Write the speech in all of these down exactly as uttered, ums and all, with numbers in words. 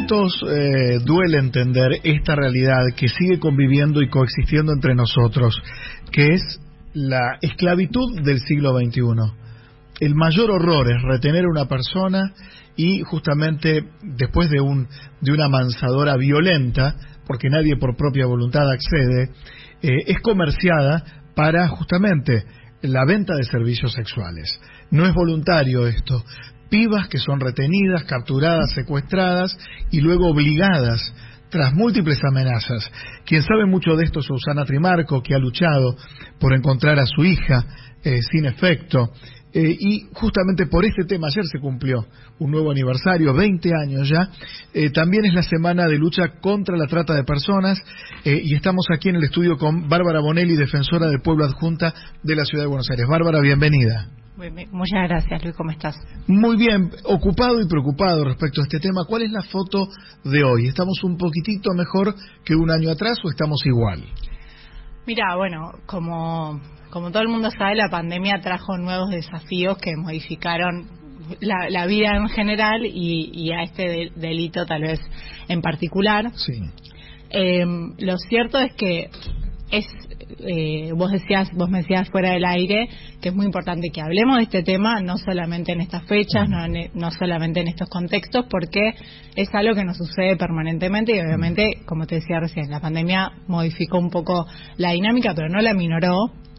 momentos eh, duele entender esta realidad que sigue conviviendo y coexistiendo entre nosotros, que es la esclavitud del siglo veintiuno. El mayor horror es retener a una persona y justamente después de un de una mansadora violenta, porque nadie por propia voluntad accede, eh, es comerciada para justamente la venta de servicios sexuales. No es voluntario esto. Pibas que son retenidas, capturadas, secuestradas y luego obligadas tras múltiples amenazas. Quien sabe mucho de esto es Susana Trimarco, que ha luchado por encontrar a su hija eh, sin efecto. Eh, y justamente por este tema ayer se cumplió un nuevo aniversario, veinte años ya. Eh, también es la semana de lucha contra la trata de personas eh, y estamos aquí en el estudio con Bárbara Bonelli, defensora del pueblo adjunta de la Ciudad de Buenos Aires. Bárbara, bienvenida. Muchas gracias, Luis, ¿cómo estás? Muy bien, ocupado y preocupado respecto a este tema. ¿Cuál es la foto de hoy? ¿Estamos un poquitito mejor que un año atrás o estamos igual? Mira, bueno, como, como todo el mundo sabe, la pandemia trajo nuevos desafíos que modificaron la, la vida en general y, y a este de, delito tal vez en particular. Sí. Eh, lo cierto es que es eh, vos decías vos me decías fuera del aire que es muy importante que hablemos de este tema, no solamente en estas fechas, no, no solamente en estos contextos, porque es algo que nos sucede permanentemente y obviamente, como te decía recién, la pandemia modificó un poco la dinámica, pero no la minoró.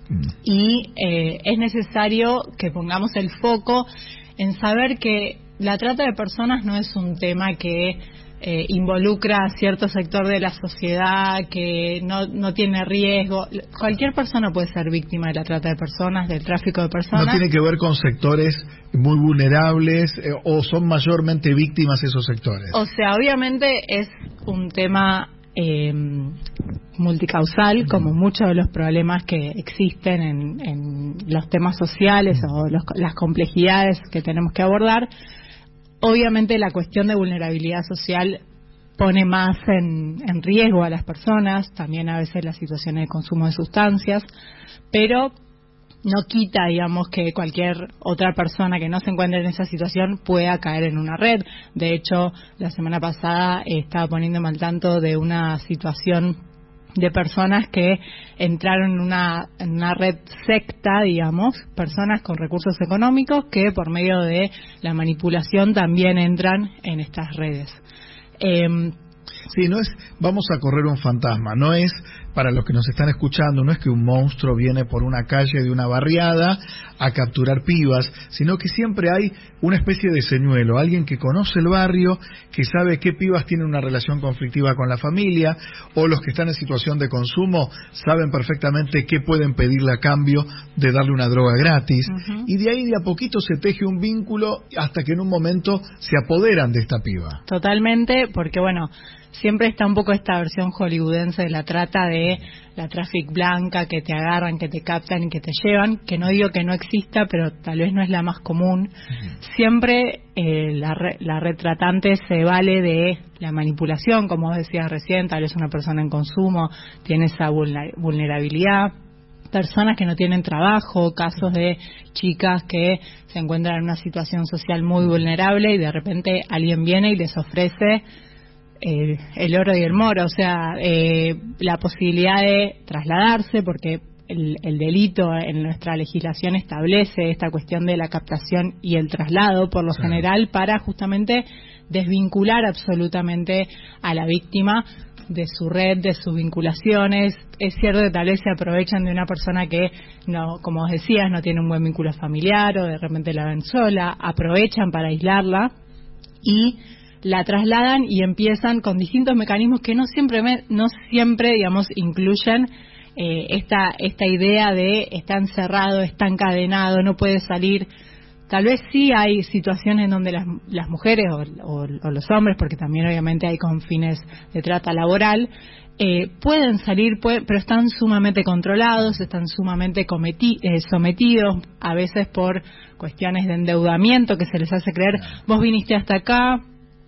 Y eh, es necesario que pongamos el foco en saber que la trata de personas no es un tema que Eh, involucra a cierto sector de la sociedad, que no, no tiene riesgo. Cualquier persona puede ser víctima de la trata de personas, del tráfico de personas. ¿No tiene que ver con sectores muy vulnerables eh, o son mayormente víctimas esos sectores? O sea, obviamente es un tema eh, multicausal, como muchos de los problemas que existen en, en los temas sociales o los, las complejidades que tenemos que abordar. Obviamente la cuestión de vulnerabilidad social pone más en, en riesgo a las personas, también a veces las situaciones de consumo de sustancias, pero no quita, digamos, que cualquier otra persona que no se encuentre en esa situación pueda caer en una red. De hecho, la semana pasada eh, estaba poniéndome al tanto de una situación de personas que entraron en una, en una red secta, digamos, personas con recursos económicos que por medio de la manipulación también entran en estas redes. Eh, Sí, no es, vamos a correr un fantasma, no es, para los que nos están escuchando, no es que un monstruo viene por una calle de una barriada a capturar pibas, sino que siempre hay una especie de señuelo, alguien que conoce el barrio, que sabe qué pibas tienen una relación conflictiva con la familia, o los que están en situación de consumo saben perfectamente qué pueden pedirle a cambio de darle una droga gratis, uh-huh. Y de ahí de a poquito se teje un vínculo hasta que en un momento se apoderan de esta piba. Totalmente, porque bueno, siempre está un poco esta versión hollywoodense de la trata, de la traffic blanca, que te agarran, que te captan y que te llevan, que no digo que no exista, pero tal vez no es la más común. Uh-huh. Siempre eh, la, re, la red tratante se vale de la manipulación, como decías recién, tal vez una persona en consumo tiene esa vulnerabilidad, personas que no tienen trabajo, casos de chicas que se encuentran en una situación social muy vulnerable y de repente alguien viene y les ofrece Eh, el oro y el moro, o sea, eh, la posibilidad de trasladarse, porque el, el delito en nuestra legislación establece esta cuestión de la captación y el traslado, por lo sí. general, para justamente desvincular absolutamente a la víctima de su red, de sus vinculaciones. Es cierto que tal vez se aprovechan de una persona que, no, como decías, no tiene un buen vínculo familiar o de repente la ven sola, aprovechan para aislarla y la trasladan y empiezan con distintos mecanismos que no siempre, no siempre digamos, incluyen eh, esta esta idea de está encerrado, está encadenado, no puede salir. Tal vez sí hay situaciones en donde las, las mujeres o, o, o los hombres, porque también obviamente hay con fines de trata laboral, eh, pueden salir, pueden, pero están sumamente controlados, están sumamente cometi, eh, sometidos, a veces por cuestiones de endeudamiento que se les hace creer, vos viniste hasta acá,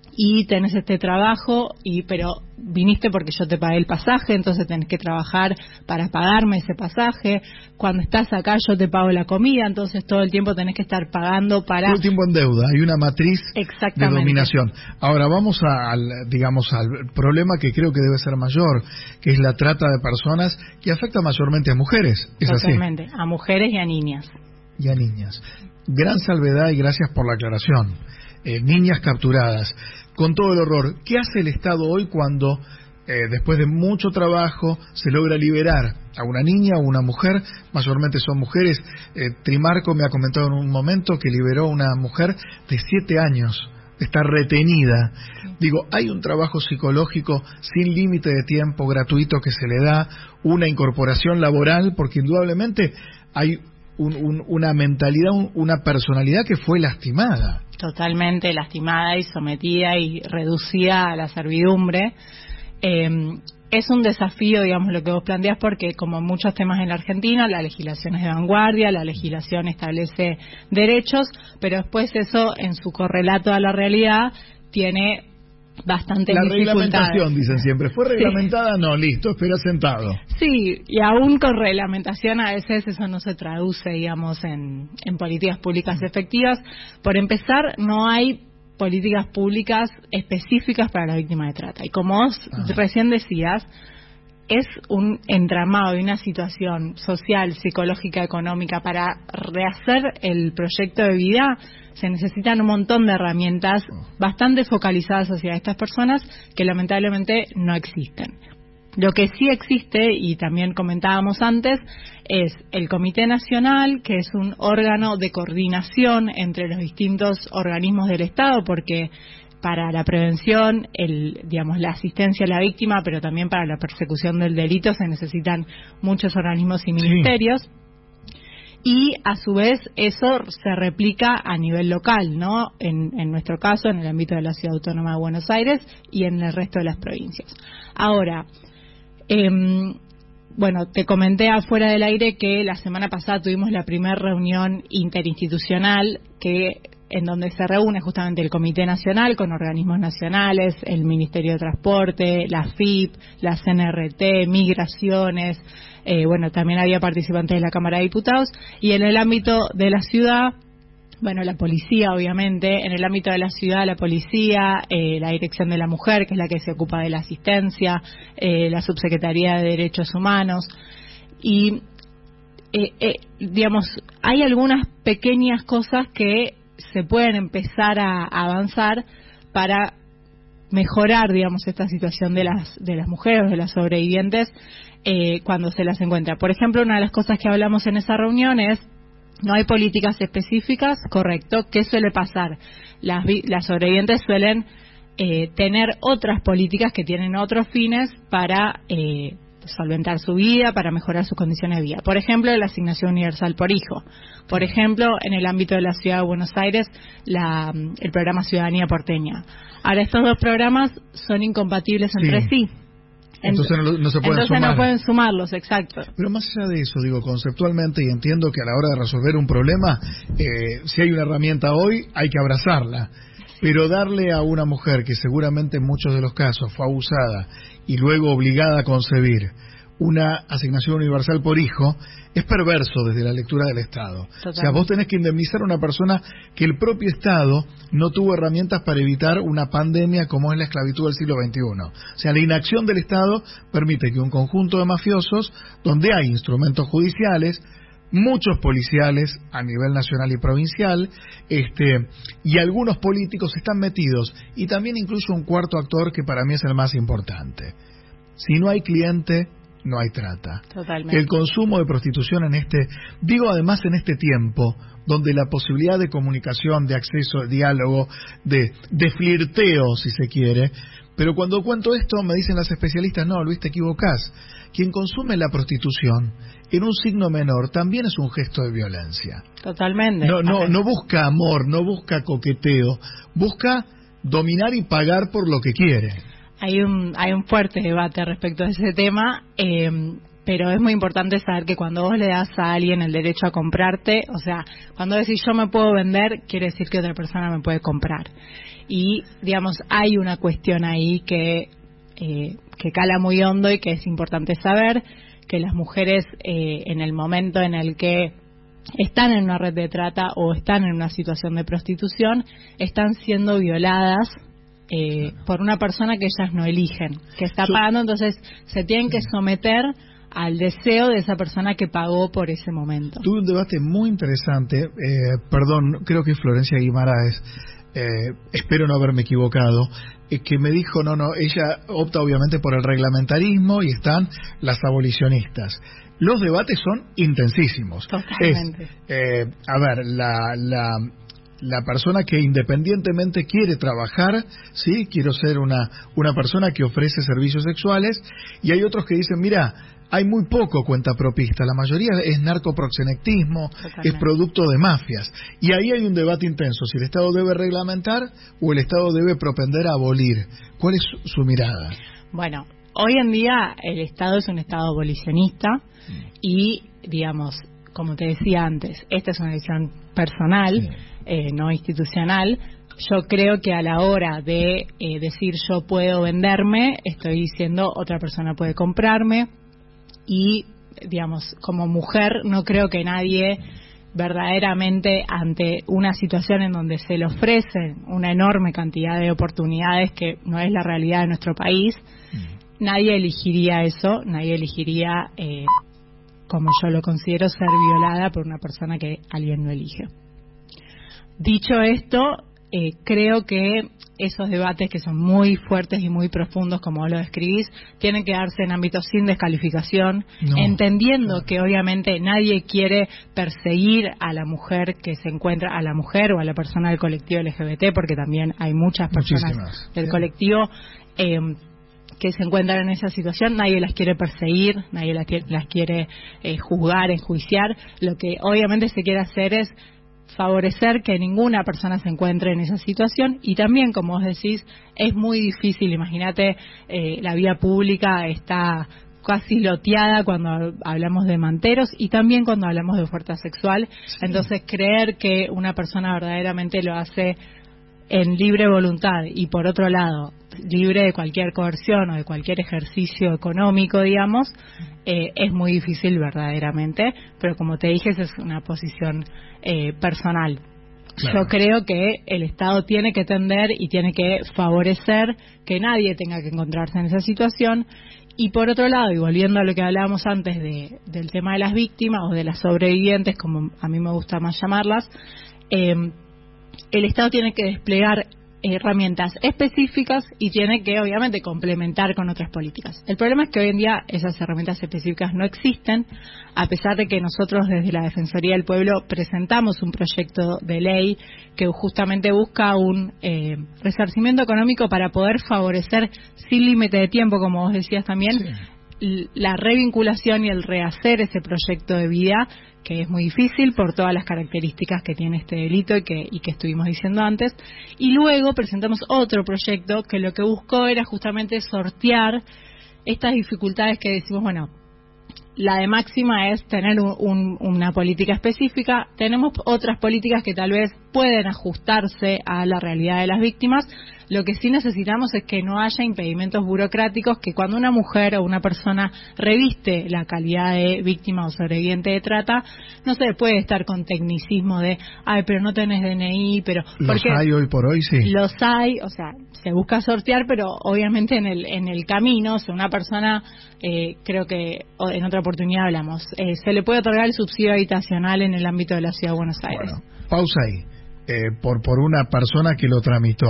y tenés este trabajo, y pero viniste porque yo te pagué el pasaje, entonces tenés que trabajar para pagarme ese pasaje. Cuando estás acá yo te pago la comida, entonces todo el tiempo tenés que estar pagando para... Todo el tiempo en deuda, hay una matriz de dominación. Ahora vamos a, al, digamos, al problema que creo que debe ser mayor, que es la trata de personas que afecta mayormente a mujeres. ¿Es Totalmente, así? A mujeres y a niñas. Y a niñas. Gran salvedad y gracias por la aclaración. Eh, niñas capturadas, con todo el horror. ¿Qué hace el Estado hoy cuando, eh, después de mucho trabajo, se logra liberar a una niña o una mujer? Mayormente son mujeres. Eh, Trimarco me ha comentado en un momento que liberó a una mujer de siete años. Está retenida. Digo, hay un trabajo psicológico sin límite de tiempo, gratuito, que se le da, una incorporación laboral, porque indudablemente hay un, un, una mentalidad, un, una personalidad que fue lastimada. Totalmente lastimada y sometida y reducida a la servidumbre. Eh, es un desafío, digamos, lo que vos planteás, porque como muchos temas en la Argentina, la legislación es de vanguardia, la legislación establece derechos, pero después eso, en su correlato a la realidad, tiene bastantes la dificultades. La reglamentación, dicen siempre, ¿fue reglamentada? Sí. No, listo, espera sentado. Sí, y aún con reglamentación a veces eso no se traduce, digamos, en, en políticas públicas efectivas. Por empezar, no hay políticas públicas específicas para la víctima de trata. Y como vos ah. recién decías, es un entramado y una situación social, psicológica, económica. Para rehacer el proyecto de vida se necesitan un montón de herramientas bastante focalizadas hacia estas personas que lamentablemente no existen. Lo que sí existe, y también comentábamos antes, es el Comité Nacional, que es un órgano de coordinación entre los distintos organismos del Estado, porque para la prevención, el, digamos, la asistencia a la víctima, pero también para la persecución del delito se necesitan muchos organismos y ministerios. Sí. Y a su vez eso se replica a nivel local, ¿no? En, en nuestro caso, en el ámbito de la Ciudad Autónoma de Buenos Aires y en el resto de las provincias. Ahora, eh, bueno, te comenté afuera del aire que la semana pasada tuvimos la primera reunión interinstitucional que en donde se reúne justamente el Comité Nacional con organismos nacionales, el Ministerio de Transporte, la F I P, la C N R T, Migraciones, eh, bueno, también había participantes de la Cámara de Diputados, y en el ámbito de la ciudad, bueno, la policía, obviamente, en el ámbito de la ciudad, la policía, eh, la Dirección de la Mujer, que es la que se ocupa de la asistencia, eh, la Subsecretaría de Derechos Humanos, y, eh, eh, digamos, hay algunas pequeñas cosas que se pueden empezar a, a avanzar para mejorar, digamos, esta situación de las de las mujeres, de las sobrevivientes, eh, cuando se las encuentra. Por ejemplo, una de las cosas que hablamos en esa reunión es: no hay políticas específicas, correcto. ¿Qué suele pasar? Las, las sobrevivientes suelen eh, tener otras políticas que tienen otros fines para eh, solventar su vida, para mejorar sus condiciones de vida. Por ejemplo, la asignación universal por hijo. Por ejemplo, en el ámbito de la Ciudad de Buenos Aires, la, el programa Ciudadanía Porteña. Ahora, estos dos programas son incompatibles entre sí. sí. Entonces no, no se pueden Entonces sumar. no pueden sumarlos, exacto. Pero más allá de eso, digo, conceptualmente, y entiendo que a la hora de resolver un problema, eh, si hay una herramienta hoy, hay que abrazarla. Pero darle a una mujer que seguramente en muchos de los casos fue abusada y luego obligada a concebir una asignación universal por hijo, es perverso desde la lectura del Estado. Totalmente. O sea, vos tenés que indemnizar a una persona que el propio Estado no tuvo herramientas para evitar una pandemia como es la esclavitud del siglo veintiuno. O sea, la inacción del Estado permite que un conjunto de mafiosos, donde hay instrumentos judiciales, muchos policiales a nivel nacional y provincial, este, y algunos políticos están metidos, y también incluso un cuarto actor que para mí es el más importante. Si no hay cliente, no hay trata. Totalmente. El consumo de prostitución en este, digo además en este tiempo, donde la posibilidad de comunicación, de acceso, de diálogo, de, de flirteo, si se quiere, pero cuando cuento esto me dicen las especialistas: no, Luis, te equivocás. Quien consume la prostitución en un signo menor también es un gesto de violencia. Totalmente. No, no, no busca amor, no busca coqueteo, busca dominar y pagar por lo que quiere. Hay un hay un fuerte debate respecto a ese tema, eh, pero es muy importante saber que cuando vos le das a alguien el derecho a comprarte, o sea, cuando decís yo me puedo vender, quiere decir que otra persona me puede comprar. Y, digamos, hay una cuestión ahí que, eh, que cala muy hondo y que es importante saber, que las mujeres eh, en el momento en el que están en una red de trata o están en una situación de prostitución, están siendo violadas eh, por una persona que ellas no eligen, que está pagando, entonces se tienen que someter al deseo de esa persona que pagó por ese momento. Tuve un debate muy interesante, eh, perdón, creo que es Florencia Guimaraes, eh, espero no haberme equivocado, eh, que me dijo, no, no, ella opta obviamente por el reglamentarismo y están las abolicionistas. Los debates son intensísimos. Totalmente. Es, eh, a ver, la, la, la persona que independientemente quiere trabajar, sí, quiero ser una, una persona que ofrece servicios sexuales, y hay otros que dicen, mira, hay muy poco cuentapropista, la mayoría es narcoproxenetismo, Totalmente. Es producto de mafias. Y ahí hay un debate intenso, si el Estado debe reglamentar o el Estado debe propender a abolir. ¿Cuál es su, su mirada? Bueno, hoy en día el Estado es un Estado abolicionista y, digamos, como te decía antes, esta es una decisión personal, sí. eh, no institucional. Yo creo que a la hora de eh, decir yo puedo venderme, estoy diciendo otra persona puede comprarme. Y, digamos, como mujer no creo que nadie verdaderamente ante una situación en donde se le ofrecen una enorme cantidad de oportunidades que no es la realidad de nuestro país, mm. nadie elegiría eso, nadie elegiría, eh, como yo lo considero, ser violada por una persona que alguien no elige. Dicho esto, eh, creo que esos debates que son muy fuertes y muy profundos, como vos lo describís, tienen que darse en ámbitos sin descalificación, no, entendiendo claro. que obviamente nadie quiere perseguir a la mujer que se encuentra, a la mujer o a la persona del colectivo L G B T, porque también hay muchas personas Muchísimas. del sí. colectivo eh, que se encuentran en esa situación, nadie las quiere perseguir, nadie las quiere, las quiere eh, juzgar, enjuiciar. Lo que obviamente se quiere hacer es favorecer que ninguna persona se encuentre en esa situación, y también, como vos decís, es muy difícil. Imagínate, eh, la vía pública está casi loteada cuando hablamos de manteros y también cuando hablamos de oferta sexual, sí. entonces creer que una persona verdaderamente lo hace en libre voluntad y por otro lado libre de cualquier coerción o de cualquier ejercicio económico, digamos, eh, es muy difícil verdaderamente, pero como te dije, esa es una posición eh, personal. Claro. Yo creo que el Estado tiene que tender y tiene que favorecer que nadie tenga que encontrarse en esa situación. Y por otro lado, y volviendo a lo que hablábamos antes de, del tema de las víctimas o de las sobrevivientes, como a mí me gusta más llamarlas, eh, el Estado tiene que desplegar herramientas específicas y tiene que obviamente complementar con otras políticas. El problema es que hoy en día esas herramientas específicas no existen, a pesar de que nosotros desde la Defensoría del Pueblo presentamos un proyecto de ley que justamente busca un eh, resarcimiento económico para poder favorecer sin límite de tiempo, como vos decías también, sí. la revinculación y el rehacer ese proyecto de vida, que es muy difícil por todas las características que tiene este delito y que, y que estuvimos diciendo antes. Y luego presentamos otro proyecto que lo que buscó era justamente sortear estas dificultades que decimos, bueno, la de máxima es tener un, un, una política específica. Tenemos otras políticas que tal vez pueden ajustarse a la realidad de las víctimas. Lo que sí necesitamos es que no haya impedimentos burocráticos, que cuando una mujer o una persona reviste la calidad de víctima o sobreviviente de trata, no se puede estar con tecnicismo de, ay, pero no tenés D N I, pero... Los hay hoy por hoy, sí. Los hay, o sea, se busca sortear, pero obviamente en el en el camino, o sea, una persona, eh, creo que en otra oportunidad hablamos, eh, se le puede otorgar el subsidio habitacional en el ámbito de la Ciudad de Buenos Aires. Bueno, pausa ahí. Eh, por, por una persona que lo tramitó.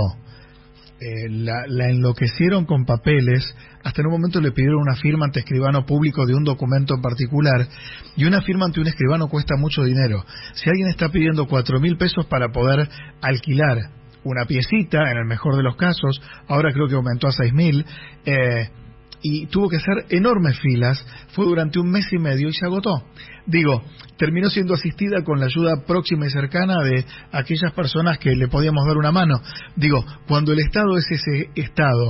Eh, la, la enloquecieron con papeles, hasta en un momento le pidieron una firma ante escribano público de un documento en particular, y una firma ante un escribano cuesta mucho dinero. Si alguien está pidiendo cuatro mil pesos para poder alquilar una piecita, en el mejor de los casos, ahora creo que aumentó a seis mil, eh, y tuvo que hacer enormes filas, fue durante un mes y medio y se agotó. Digo, terminó siendo asistida con la ayuda próxima y cercana de aquellas personas que le podíamos dar una mano. Digo, cuando el Estado es ese Estado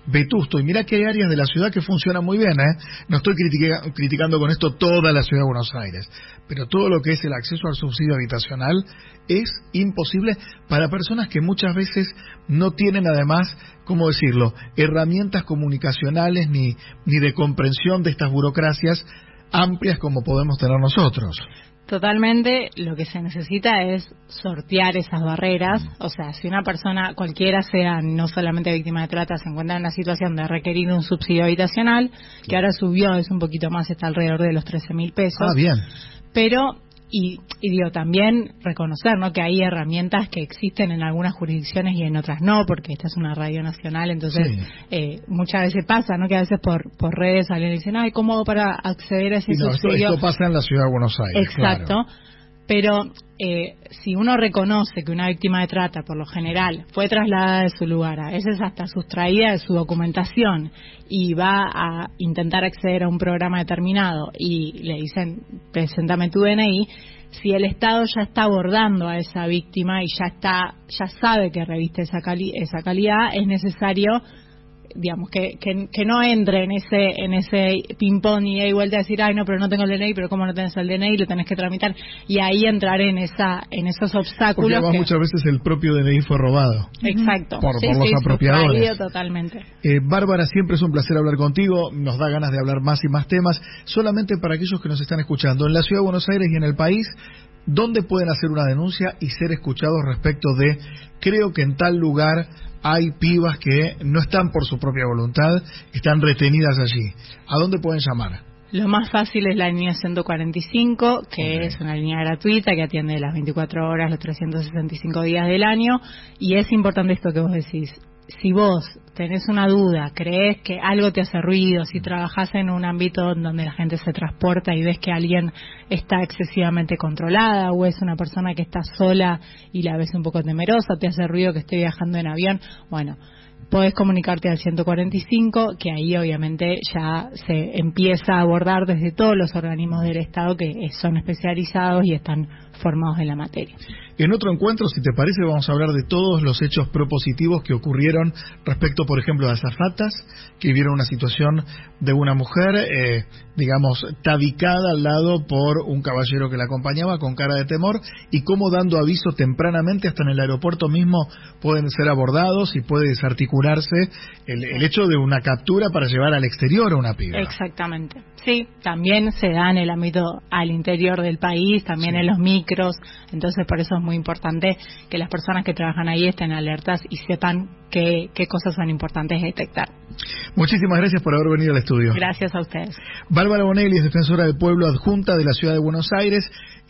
vetusto. Y mirá que hay áreas de la ciudad que funcionan muy bien, ¿eh? No estoy critica criticando con esto toda la ciudad de Buenos Aires, pero todo lo que es el acceso al subsidio habitacional es imposible para personas que muchas veces no tienen, además, ¿cómo decirlo?, herramientas comunicacionales ni, ni de comprensión de estas burocracias amplias como podemos tener nosotros. Totalmente, lo que se necesita es sortear esas barreras, o sea, si una persona, cualquiera sea, no solamente víctima de trata, se encuentra en una situación de requerir un subsidio habitacional, que ahora subió, es un poquito más, está alrededor de los trece mil pesos. Ah, bien. Pero, y, y digo, también reconocer, ¿no?, que hay herramientas que existen en algunas jurisdicciones y en otras no, porque esta es una radio nacional, entonces sí. eh, muchas veces pasa, ¿no?, que a veces por por redes alguien dice, ay, ¿cómo hago para acceder a ese no, subsidio? Esto, esto pasa en la ciudad de Buenos Aires. Exacto. Claro. Pero eh, si uno reconoce que una víctima de trata, por lo general, fue trasladada de su lugar, a veces hasta sustraída de su documentación, y va a intentar acceder a un programa determinado y le dicen, preséntame tu D N I, si el Estado ya está abordando a esa víctima y ya está, ya sabe que reviste esa, cali esa calidad, es necesario, digamos, que, que, que no entre en ese en ese ping-pong y de vuelta a decir, ay, no, pero no tengo el D N I, pero ¿cómo no tenés el D N I? Lo tenés que tramitar, y ahí entrar en esa en esos obstáculos. Porque además que... muchas veces el propio D N I fue robado. Exacto. Por, sí, por los sí, apropiadores. Totalmente. Eh, Bárbara, siempre es un placer hablar contigo, nos da ganas de hablar más y más temas. Solamente para aquellos que nos están escuchando, en la Ciudad de Buenos Aires y en el país, ¿dónde pueden hacer una denuncia y ser escuchados respecto de, creo que en tal lugar hay pibas que no están por su propia voluntad, están retenidas allí? ¿A dónde pueden llamar? Lo más fácil es la línea ciento cuarenta y cinco, que okay. es una línea gratuita que atiende las veinticuatro horas, los trescientos sesenta y cinco días del año. Y es importante esto que vos decís. Si vos tenés una duda, creés que algo te hace ruido, si trabajás en un ámbito donde la gente se transporta y ves que alguien está excesivamente controlada, o es una persona que está sola y la ves un poco temerosa, te hace ruido que esté viajando en avión, bueno, podés comunicarte al ciento cuarenta y cinco, que ahí obviamente ya se empieza a abordar desde todos los organismos del Estado que son especializados y están formados en la materia. En otro encuentro, si te parece, vamos a hablar de todos los hechos propositivos que ocurrieron respecto, por ejemplo, de azafatas que vieron una situación de una mujer, eh, digamos, tabicada al lado por un caballero que la acompañaba con cara de temor, y cómo dando aviso tempranamente, hasta en el aeropuerto mismo, pueden ser abordados y puede desarticularse el, el hecho de una captura para llevar al exterior a una piba. Exactamente. Sí, también se da en el ámbito al interior del país, también sí. en los micros, entonces por eso es muy importante que las personas que trabajan ahí estén alertas y sepan qué, qué cosas son importantes detectar. Muchísimas gracias por haber venido al estudio. Gracias a ustedes. Bárbara Bonelli es defensora del pueblo adjunta de la Ciudad de Buenos Aires.